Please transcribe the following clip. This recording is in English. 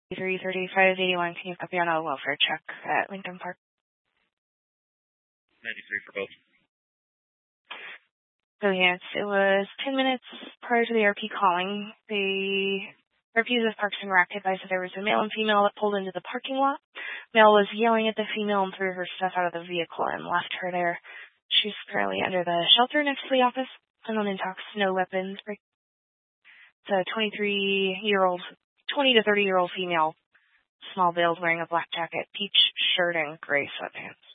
33581, can you copy on a welfare check at Lincoln Park? 93 for both. So yes, it was 10 minutes prior to the RP calling. The RPs of Parks and Rec advised that there was a male and female that pulled into the parking lot. Male was yelling at the female and threw her stuff out of the vehicle and left her there. She's currently under the shelter next to the office. Unknown intox, no weapons. It's a 20 to 30-year-old female, small build, wearing a black jacket, peach shirt, and gray sweatpants.